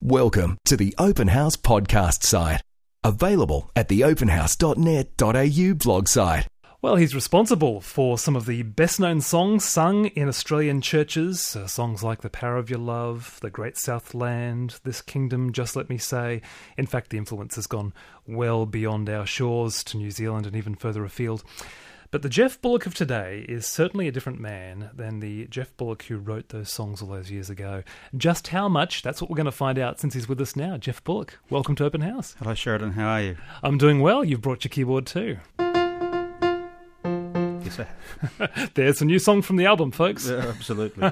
Welcome to the Open House podcast site. Available at theopenhouse.net.au blog site. Well, he's responsible for some of the best-known songs sung in Australian churches, songs like The Power of Your Love, The Great South Land, This Kingdom, Just Let Me Say. In fact, the influence has gone well beyond our shores to New Zealand and even further afield. But the Geoff Bullock of today is certainly a different man than the Geoff Bullock who wrote those songs all those years ago. Just how much, that's what we're going to find out since he's with us now. Geoff Bullock, welcome to Open House. Hello, Sheridan. How are you? I'm doing well. You've brought your keyboard too. Yes, sir. There's a new song from the album, folks. Yeah, absolutely.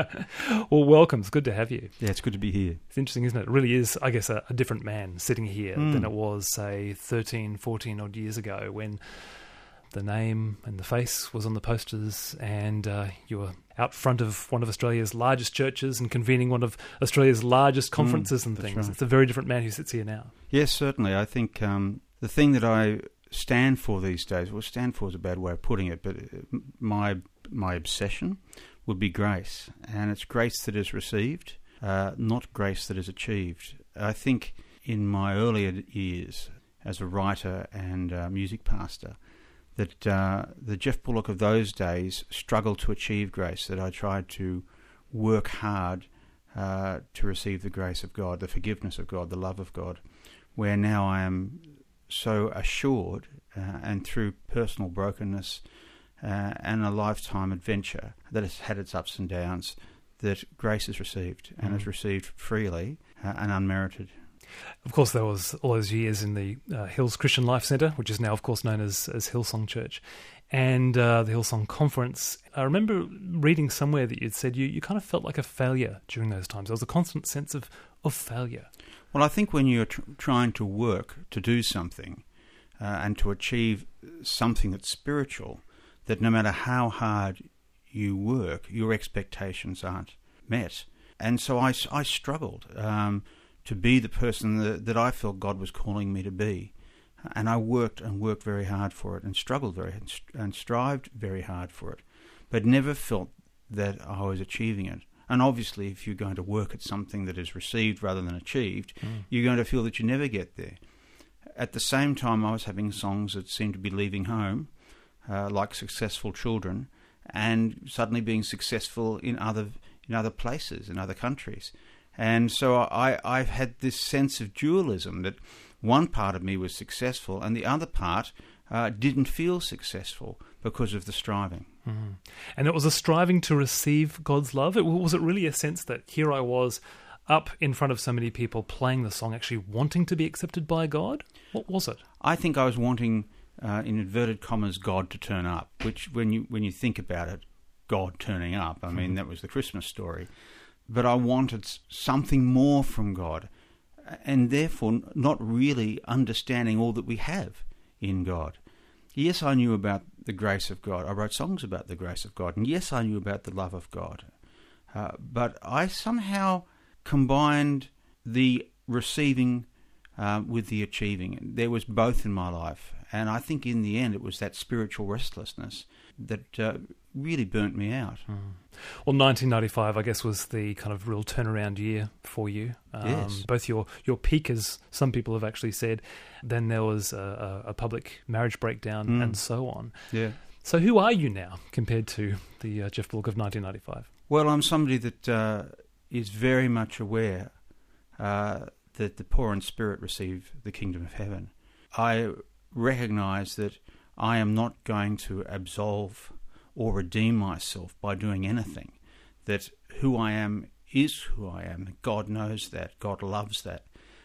Well, welcome. It's good to have you. Yeah, it's good to be here. It's interesting, isn't it? It really is, I guess, a different man sitting here than it was, say, 13, 14 odd years ago when the name and the face was on the posters and you were out front of one of Australia's largest churches and convening one of Australia's largest conferences and things. Right. It's a very different man who sits here now. Yes, certainly. I think the thing that I stand for these days, well, stand for is a bad way of putting it, but my obsession would be grace. And it's grace that is received, not grace that is achieved. I think in my earlier years as a writer and music pastor, that the Geoff Bullock of those days struggled to achieve grace, that I tried to work hard to receive the grace of God, the forgiveness of God, the love of God, where now I am so assured, and through personal brokenness and a lifetime adventure that has had its ups and downs, that grace is received and is received freely and unmerited. Of course, there was all those years in the Hills Christian Life Centre, which is now, of course, known as Hillsong Church, and the Hillsong Conference. I remember reading somewhere that you'd said you kind of felt like a failure during those times. There was a constant sense of failure. Well, I think when you're trying to work to do something and to achieve something that's spiritual, that no matter how hard you work, your expectations aren't met. And so I struggled to be the person that I felt God was calling me to be. And I worked very hard for it and struggled and strived very hard for it, but never felt that I was achieving it. And obviously, if you're going to work at something that is received rather than achieved, you're going to feel that you never get there. At the same time, I was having songs that seemed to be leaving home, like Successful Children, and suddenly being successful in other places, in other countries. And so I've had this sense of dualism, that one part of me was successful and the other part didn't feel successful because of the striving. Mm-hmm. And it was a striving to receive God's love? Was it really a sense that here I was up in front of so many people playing the song, actually wanting to be accepted by God? What was it? I think I was wanting, in inverted commas, God to turn up, which when you think about it, God turning up, I mean, that was the Christmas story. But I wanted something more from God, and therefore not really understanding all that we have in God. Yes, I knew about the grace of God. I wrote songs about the grace of God, and yes, I knew about the love of God. But I somehow combined the receiving with the achieving. There was both in my life, and I think in the end it was that spiritual restlessness that really burnt me out. Well, 1995, I guess, was the kind of real turnaround year for you. Yes. Both your peak, as some people have actually said, then there was a public marriage breakdown and so on. Yeah. So who are you now compared to the Geoff Bullock of 1995? Well, I'm somebody that is very much aware that the poor in spirit receive the kingdom of heaven. I recognise that I am not going to absolve or redeem myself by doing anything, that who I am is who I am. God knows that, God loves that,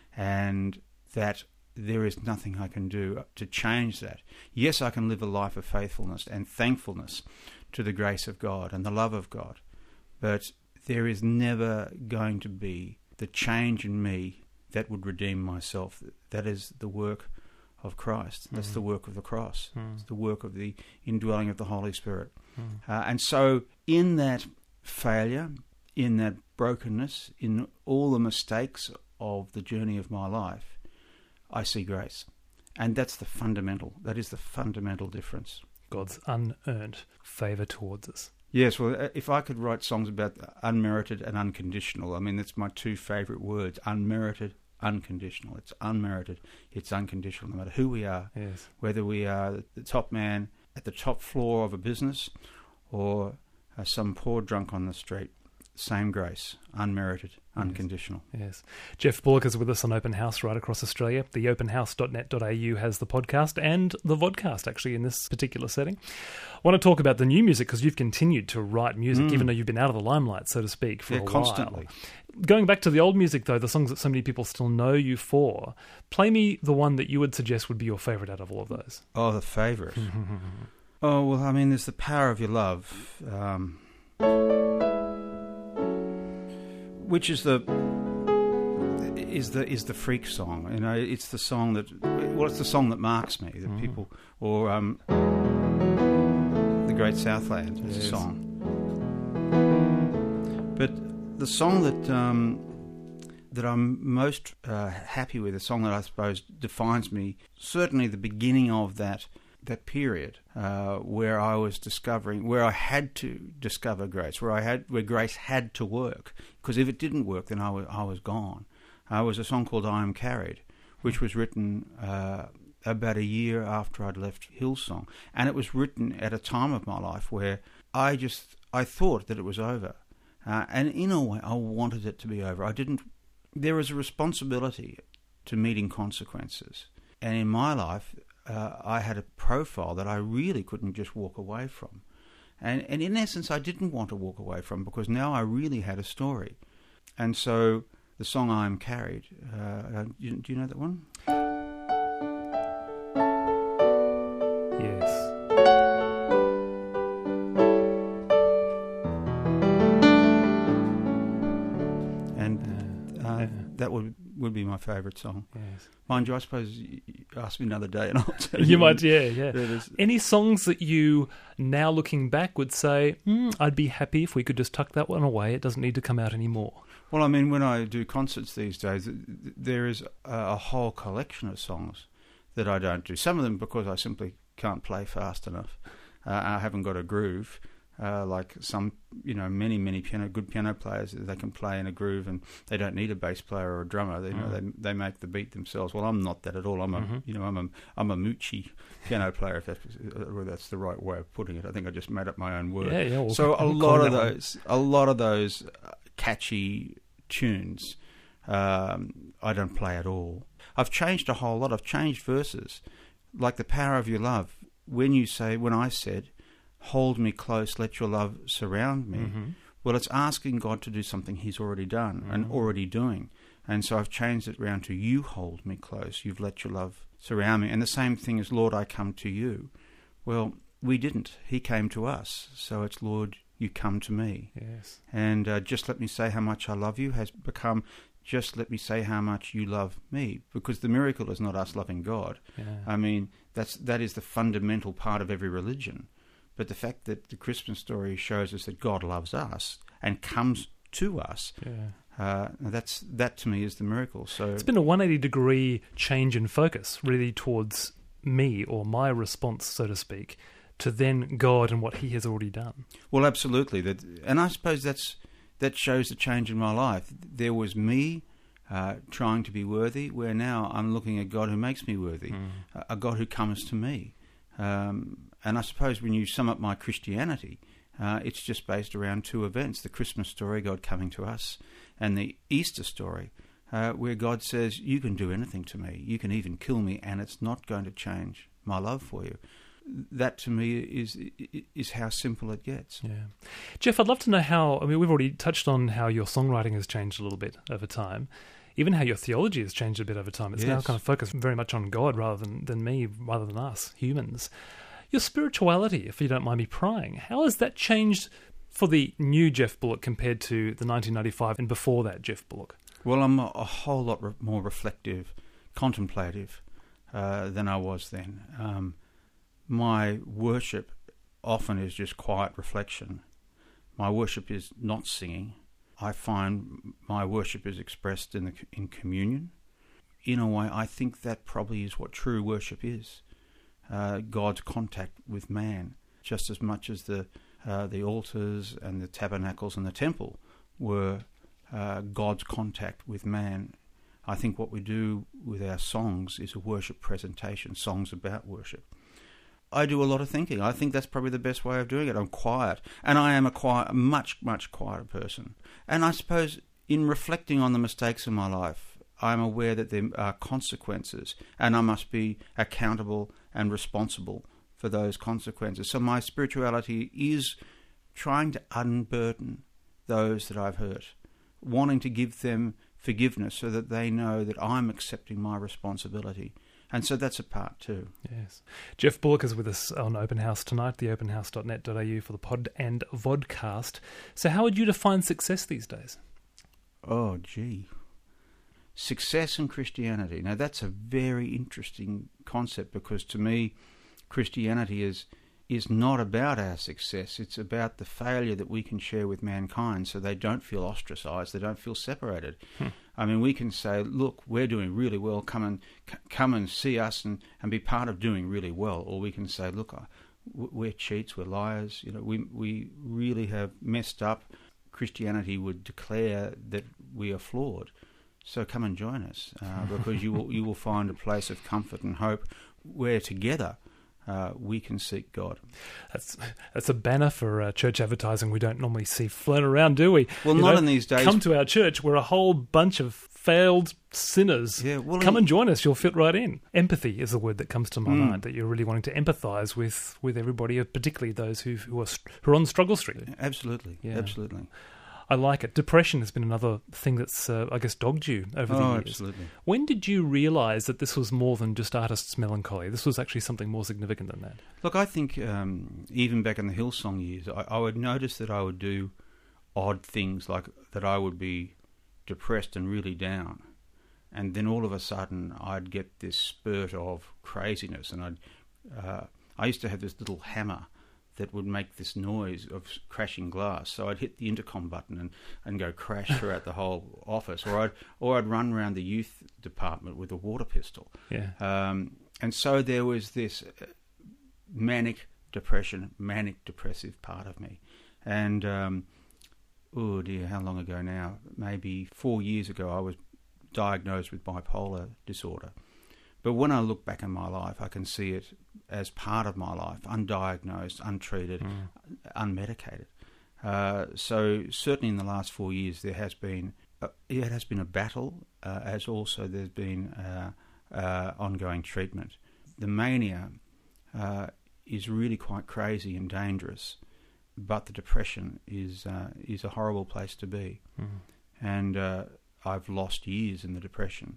and that there is nothing I can do to change that. Yes, I can live a life of faithfulness and thankfulness to the grace of God and the love of God, but there is never going to be the change in me that would redeem myself. That is the work of Christ. That's the work of the cross. It's the work of the indwelling of the Holy Spirit. And so in that failure, in that brokenness, in all the mistakes of the journey of my life, I see grace. And that is the fundamental difference. God's unearned favour towards us. Yes, well, if I could write songs about unmerited and unconditional, I mean, that's my two favourite words, unmerited, unconditional. It's unmerited, it's unconditional, no matter who we are, Yes. whether we are the top man at the top floor of a business or some poor drunk on the street. Same grace, unmerited, unconditional. Yes. Jeff Bullock is with us on Open House right across Australia. The openhouse.net.au has the podcast and the vodcast, actually, in this particular setting. I want to talk about the new music because you've continued to write music, even though you've been out of the limelight, so to speak, for a while. Constantly. Going back to the old music, though, the songs that so many people still know you for, play me the one that you would suggest would be your favourite out of all of those. Oh, the favourite. Oh, well, I mean, there's The Power of Your Love, which is the freak song. You know, it's the song that, well, it's the song that marks me. That people, or The Great Southland is a song. But the song that I'm most happy with, the song that I suppose defines me, certainly the beginning of that period where I was discovering, where I had to discover grace, where grace had to work, because if it didn't work, then I was gone. Was a song called "I Am Carried," which was written about a year after I'd left Hillsong, and it was written at a time of my life where I thought that it was over, and in a way I wanted it to be over. There is a responsibility to meeting consequences, and in my life, I had a profile that I really couldn't just walk away from. And in essence, I didn't want to walk away from, because now I really had a story. And so the song "I Am Carried," do you know that one? Yes. And that would be my favourite song. Yes. Mind you, I suppose you ask me another day and I'll tell you. You might, yeah. Any songs that you, now looking back, would say, I'd be happy if we could just tuck that one away, it doesn't need to come out anymore? Well, I mean, when I do concerts these days, there is a whole collection of songs that I don't do. Some of them because I simply can't play fast enough. I haven't got a groove. Like some, many good piano players, they can play in a groove and they don't need a bass player or a drummer. They make the beat themselves. Well, I'm not that at all. I'm a moochie piano player, if that's the right way of putting it. I think I just made up my own word. Yeah. Well, so a lot of those catchy tunes, I don't play at all. I've changed a whole lot. I've changed verses, like "The Power of Your Love." When I said, "Hold me close, let your love surround me." Well, it's asking God to do something he's already done and already doing. And so I've changed it round to "You hold me close, you've let your love surround me." And the same thing as "Lord, I come to you." Well, we didn't. He came to us. So it's "Lord, you come to me." Yes. And "Just let me say how much I love you" has become "Just let me say how much you love me," because the miracle is not us loving God. Yeah. I mean, that is the fundamental part of every religion. But the fact that the Christmas story shows us that God loves us and comes to us, that to me is the miracle. So it's been a 180-degree change in focus, really, towards me, or my response, so to speak, to then God and what he has already done. Well, absolutely. And I suppose that shows the change in my life. There was me trying to be worthy, where now I'm looking at God who makes me worthy, a God who comes to me. And I suppose when you sum up my Christianity, it's just based around two events: the Christmas story, God coming to us, and the Easter story, where God says, "You can do anything to me. You can even kill me, and it's not going to change my love for you." That to me is how simple it gets. Yeah. Jeff, I'd love to know how, we've already touched on how your songwriting has changed a little bit over time, even how your theology has changed a bit over time. It's now kind of focused very much on God rather than me, rather than us, humans. Your spirituality, if you don't mind me prying, how has that changed for the new Jeff Bullock compared to the 1995 and before that Jeff Bullock? Well, I'm a whole lot more reflective, contemplative than I was then. My worship often is just quiet reflection. My worship is not singing. I find my worship is expressed in communion. In a way, I think that probably is what true worship is. God's contact with man, just as much as the the altars and the tabernacles and the temple were God's contact with man. I think what we do with our songs is a worship presentation, songs about worship. I do a lot of thinking. I think that's probably the best way of doing it. I'm quiet, and I am a much, much quieter person. And I suppose in reflecting on the mistakes of my life, I'm aware that there are consequences, and I must be accountable and responsible for those consequences. So my spirituality is trying to unburden those that I've hurt, wanting to give them forgiveness so that they know that I'm accepting my responsibility. And so that's a part too. Yes. Jeff Bullock is with us on Open House tonight, theopenhouse.net.au for the pod and vodcast. So how would you define success these days? Oh, gee. Success in Christianity. Now, that's a very interesting concept, because to me, Christianity is not about our success. It's about the failure that we can share with mankind so they don't feel ostracized, they don't feel separated. I mean, we can say, look, we're doing really well, come and see us and be part of doing really well. Or we can say, look, we're cheats, we're liars, we really have messed up. Christianity would declare that we are flawed. So come and join us, because you will find a place of comfort and hope where together we can seek God. That's a banner for church advertising we don't normally see flown around, do we? Well, not in these days. Come to our church. We're a whole bunch of failed sinners. Yeah, well, come and join us. You'll fit right in. Empathy is the word that comes to my mind, that you're really wanting to empathise with everybody, particularly those who are on struggle street. Absolutely, yeah. Absolutely. I like it. Depression has been another thing that's, I guess, dogged you over the years. Absolutely. When did you realise that this was more than just artist's melancholy? This was actually something more significant than that? Look, I think even back in the Hillsong years, I would notice that I would do odd things, like that I would be depressed and really down. And then all of a sudden I'd get this spurt of craziness. And I used to have this little hammer that would make this noise of crashing glass. So I'd hit the intercom button and go crash throughout the whole office. Or I'd run around the youth department with a water pistol. Yeah. And so there was this manic depressive part of me. And, oh dear, how long ago now? Maybe 4 years ago I was diagnosed with bipolar disorder. But when I look back in my life, I can see it as part of my life, undiagnosed, untreated, unmedicated. So certainly in the last 4 years, there has been a battle, as also there's been ongoing treatment. The mania is really quite crazy and dangerous, but the depression is a horrible place to be. And I've lost years in the depression.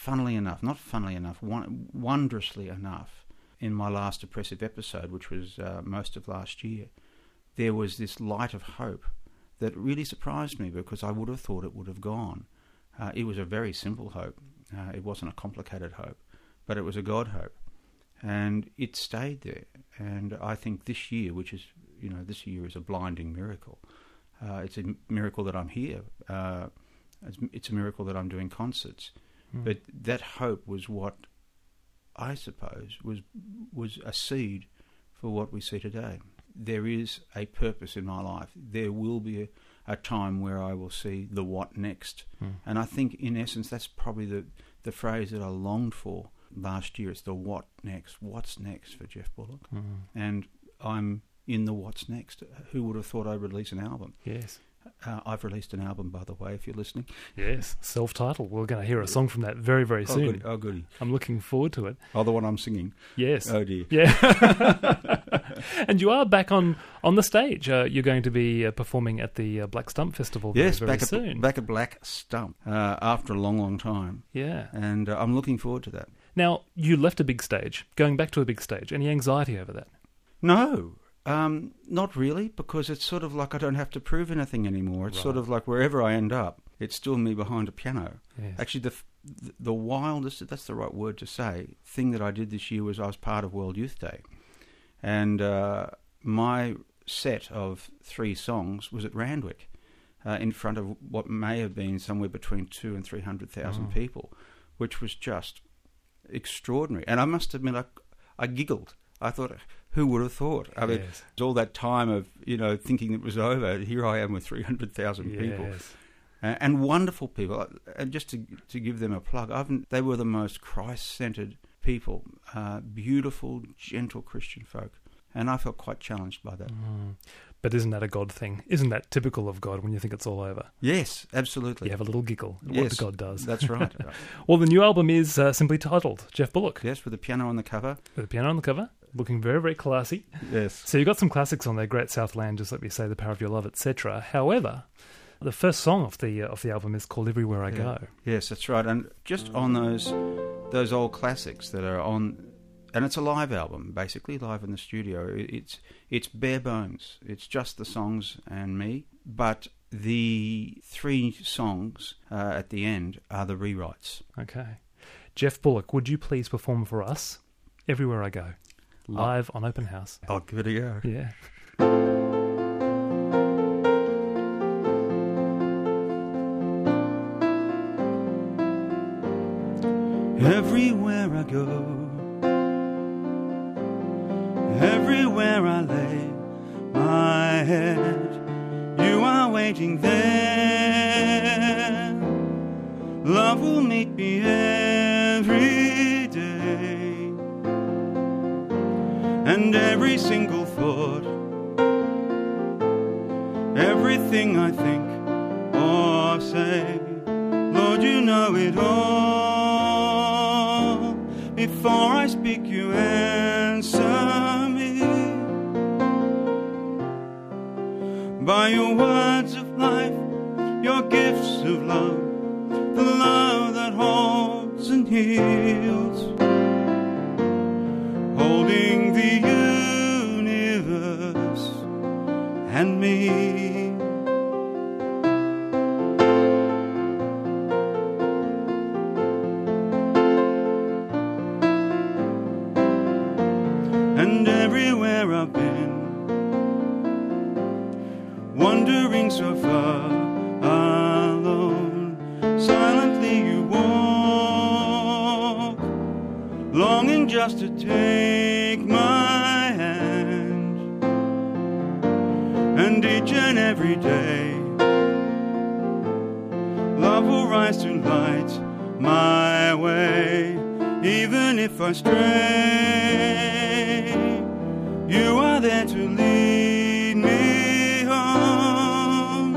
Wondrously enough, in my last depressive episode, which was most of last year, there was this light of hope that really surprised me, because I would have thought it would have gone. It was a very simple hope. It wasn't a complicated hope, but it was a God hope. And it stayed there. And I think this year, this year is a blinding miracle. It's a miracle that I'm here. It's a miracle that I'm doing concerts. But that hope was what I suppose was a seed for what we see today. There is a purpose in my life. There will be a time where I will see the what next. And I think, in essence, that's probably the phrase that I longed for last year. It's the what next. What's next for Jeff Bullock? And I'm in the what's next. Who would have thought I'd release an album? Yes. I've released an album, by the way, if you're listening. Yes, self-titled. We're going to hear a song from that very, very soon. Oh, goody. I'm looking forward to it. Oh, the one I'm singing? Yes. Oh, dear. Yeah. And you are back on the stage. You're going to be performing at the Black Stump Festival very soon. Back at Black Stump after a long, long time. Yeah. And I'm looking forward to that. Now, you left a big stage, going back to a big stage. Any anxiety over that? No. Not really, because it's sort of like I don't have to prove anything anymore. It's sort of like wherever I end up, it's still me behind a piano. Yes. Actually, the wildest, that's the right word to say, thing that I did this year was I was part of World Youth Day. And my set of 3 songs was at Randwick, in front of what may have been somewhere between 200,000 and 300,000 people, which was just extraordinary. And I must admit, I giggled. I thought, who would have thought? I mean, Yes. all that time of, thinking it was over, here I am with 300,000 people. Yes. And wonderful people. And just to give them a plug, they were the most Christ-centered people, beautiful, gentle Christian folk. And I felt quite challenged by that. But isn't that a God thing? Isn't that typical of God when you think it's all over? Yes, absolutely. You have a little giggle at Yes, what God does. That's right. Well, the new album is simply titled Jeff Bullock, Yes, with a piano on the cover. with a piano on the cover, looking very, very classy. Yes. So you've got some classics on there, Great Southland, Just Let Me Say, The Power of Your Love, etc. However, the first song of the album is called Everywhere I Go. Yes, that's right. And just on those old classics that are on, and it's a live album, basically live in the studio. It's bare bones. It's just the songs and me. But the 3 songs at the end are the rewrites. Okay. Jeff Bullock, would you please perform for us Everywhere I Go, live on Open House? I'll give it a go. Yeah. Everywhere I go, everywhere I lay my head, you are waiting there. Love will meet me every day, and every single thought, everything I think or say, Lord, you know it all. Before I speak, you answer me by your words of life, your gifts of love, the love that holds and heals, holding the universe and me. And everywhere I've been, wandering so far alone, silently you walk, longing just to take my hand. And each and every day, love will rise to light my way, even if I stray. You are there to lead me home.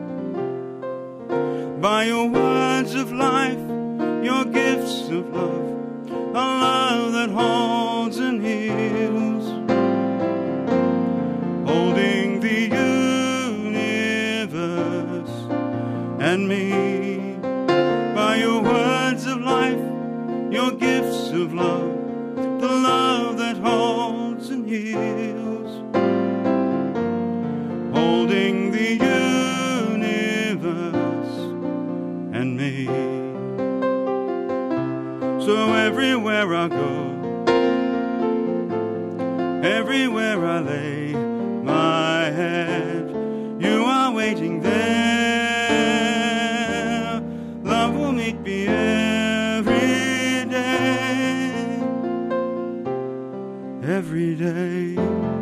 By your words of life, your gifts of love, a love that holds and heals, holding the universe and me. By your words of life, your gifts of love, the love that holds and heals, holding the universe and me. So everywhere I go, everywhere I lay my head, you are waiting there. Love will meet me every day, every day.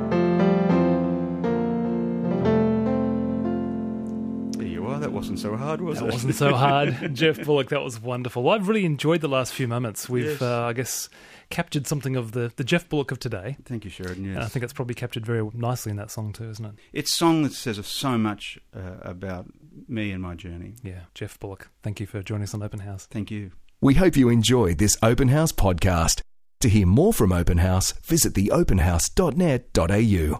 There you are. That wasn't so hard, was it? That wasn't so hard. Jeff Bullock, that was wonderful. Well, I've really enjoyed the last few moments. We've, Yes. I guess, captured something of the Jeff Bullock of today. Thank you, Sheridan. Yes. And I think it's probably captured very nicely in that song too, isn't it? It's a song that says so much about me and my journey. Yeah, Jeff Bullock. Thank you for joining us on Open House. Thank you. We hope you enjoyed this Open House podcast. To hear more from Open House, visit theopenhouse.net.au.